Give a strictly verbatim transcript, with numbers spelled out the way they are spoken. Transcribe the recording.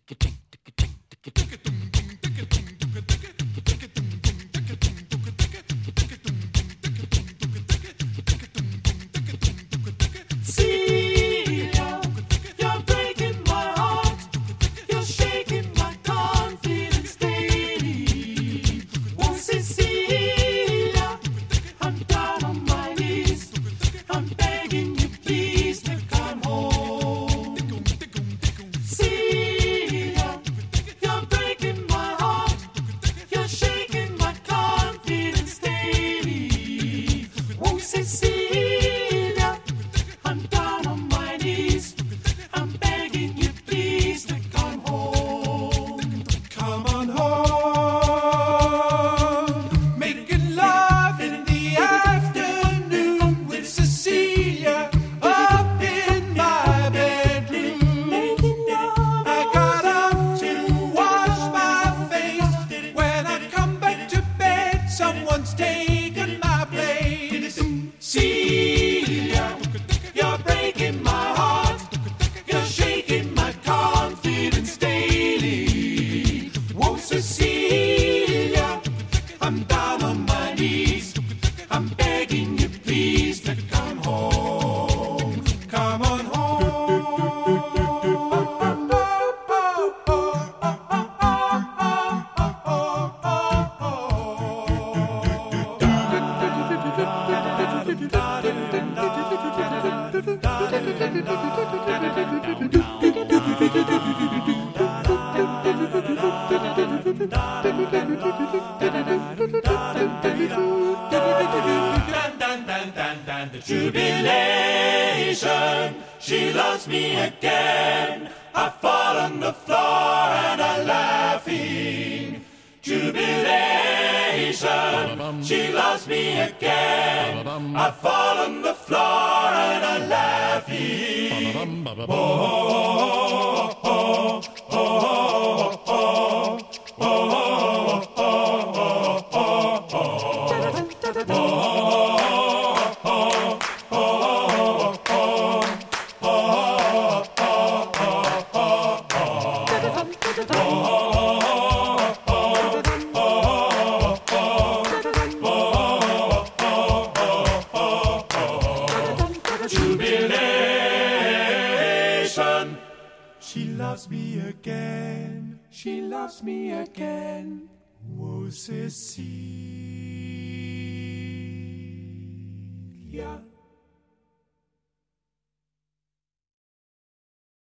Celia, you're breaking my heart. You're shaking my confidence daily. Oh, Cecilia, I'm down on my knees. I'm begging you, please, to come home. Celia, you're breaking my heart. You're shaking my confidence daily. Oh, Cecilia, I'm down on my knees. I'm begging you, please, to come home. Come on home, making love in the afternoon with Cecilia up in my bedroom. Making love. I got up to wash my face. When I come back to bed, someone's taken my place. Celia, you're breaking my heart. You're shaking my confidence daily. Whoa, Cecilia, I'm down on my knees. I'm begging you, please, to come home. Come on Jubilation, she loves me again. I fall on the floor and I'm laughing. Jubilation, she loves me again. I fall on the floor and I'm laughing. Oh, oh, oh, oh, oh, oh, oh, oh, oh, oh, oh. Jubilation, she loves me again. She loves me again. Whoa, Cecilia.